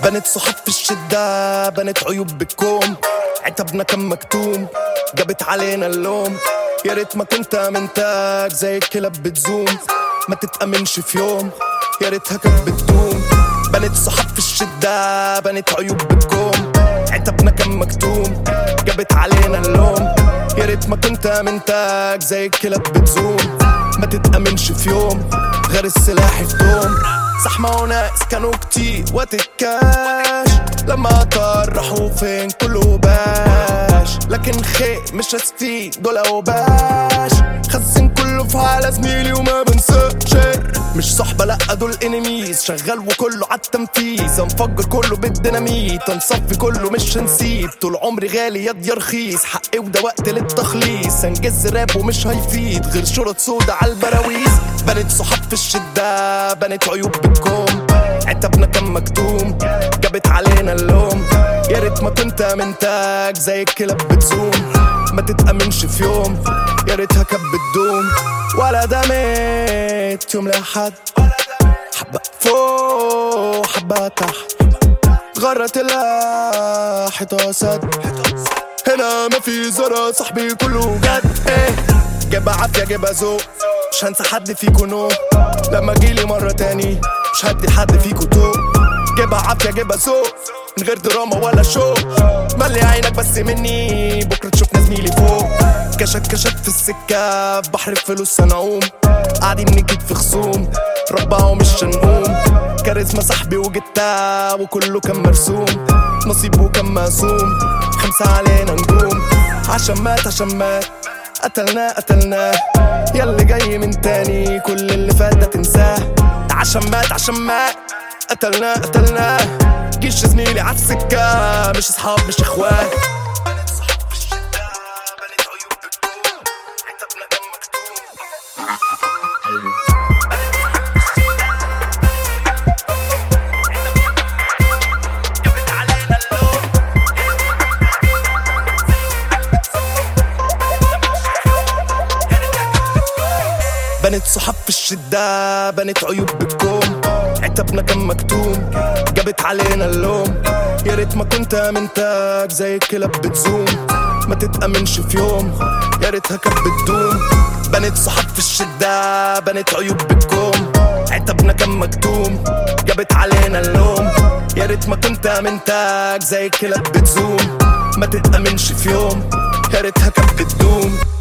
بنت صحاب في الشدة، بنت عيوب بالكوم، عتبنا كان مكتوم، جابت علينا اللوم. يا ريت ما كنت امنتك زي الكلاب بتزوم، ما تتأمنش في يوم، يا ريتها كانت بتدوم. بنت صحاب في الشدة، بنت عيوب بالكوم، عتبنا كان مكتوم، جابت علينا اللوم. يا ريت ما كنت امنتك زي الكلاب بتزوم، ما تتأمنش في يوم، غير السلاح في توم. زحمة وناس كانوا كتير وقت الكاش، لما طار راحوا فين كله باش. لكن خير مش هستفيد دول اوباش، خزن كله في حالة زميلي وما بنساش. مش صحبة لأ دول انيميز، شغال وكله عالتنفيذ، هنفجر كله بالديناميت، هنصفي كله مش هنسيب. طول عمري غالي يا رخيص، حقي وده وقت للتخليص، هنجز راب ومش هيفيد غير شرط سودا عالبراويز. بنت صحاب في الشدة، بنت عيوب بالكوم، عتبنا كان مكتوم، جابت علينا اللوم. يا ريت ما كنت امنتك زي الكلاب بتزوم، ما تتأمنش في يوم، يا ريتها كانت بتدوم. ولا دامت يوم لحد، حبة فوق حبة تحت، غرت الحيطة سد. هنا ما في زرا صاحبي كله جد، جيبها عافية جيبها ذوق، مش هنسى حد فيكو نو. لما جيلي مرة تاني مش هدي لحد فيكو تو. جيبها عافية جيبها ذوق، من غير دراما ولا شو. ملي عينك بس مني، بكرة تشوفنا زميلي فوق. كشك في السكة، في بحر الفلوس هنعوم، قاعدين نجيب في خصوم، ربعه ومش هنقوم. كاريزما صاحبي وجتا، وكله كان مرسوم، نصيبه كان مقسوم، 5 علينا نجوم. عشان مات قتلناه، ياللي جاي من تاني كل اللي فات ده تنساه. عشان مات قتلناه، جيش زميلي عالسكة، مش اصحاب مش اخوات. بنت صحاب في الشدة، بنت عيوب بالكوم، عتبنا كان مكتوم، جابت علينا اللوم. يا ريت ما كنت امنتك زي الكلاب بتزوم، ما تتأمنش في يوم، يا ريتها كانت بتدوم. بنت صحاب في الشدة، بنت عيوب بالكوم، عتبنا كان مكتوم، جابت علينا اللوم. يا ريت ما كنت امنتك زي الكلاب بتزوم، ما تتأمنش في يوم، يا ريتها كانت بتدوم.